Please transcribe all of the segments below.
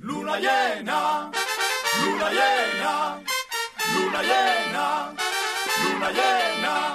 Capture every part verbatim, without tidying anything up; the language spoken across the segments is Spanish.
Luna llena, luna llena, luna llena, luna llena.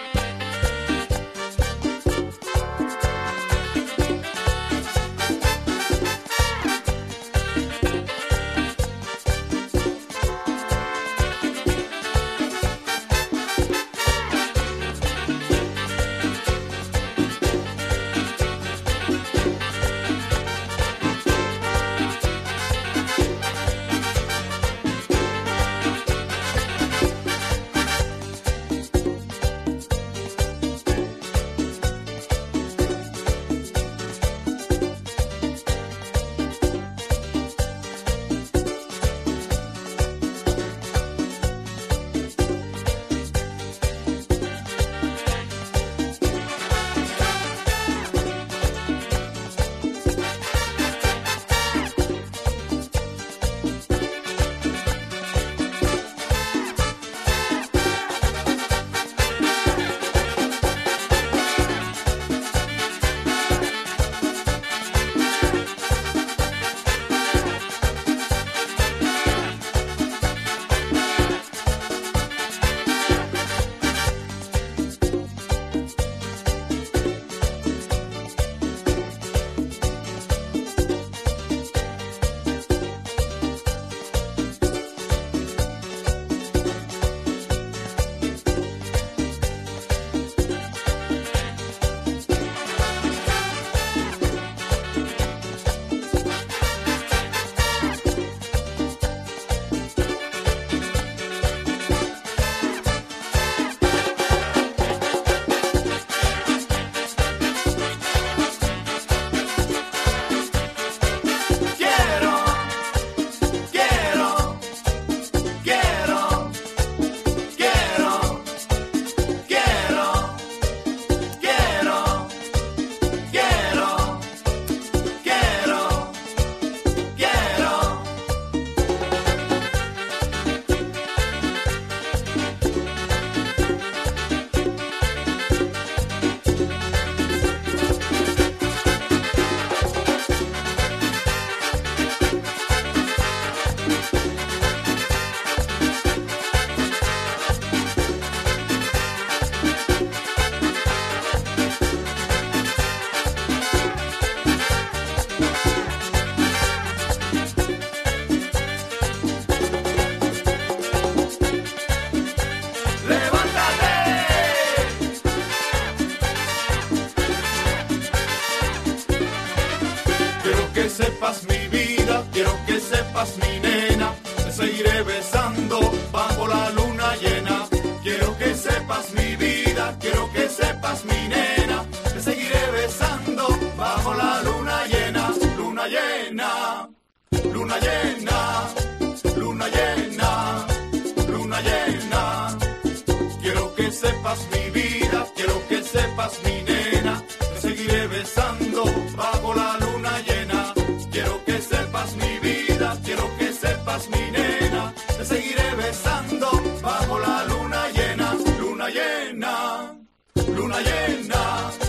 Que sepas mi vida, quiero que sepas mi nena, te seguiré besando bajo la luna llena. Quiero que sepas mi vida, quiero que sepas mi nena, te seguiré besando bajo la luna llena. Luna llena, luna llena, luna llena, luna llena. Quiero que sepas mi vida, quiero que sepas mi nena, te seguiré besando bajo la luna llena. Quiero que sepas mi vida, quiero que sepas mi nena, te seguiré besando bajo la luna llena, luna llena, luna llena.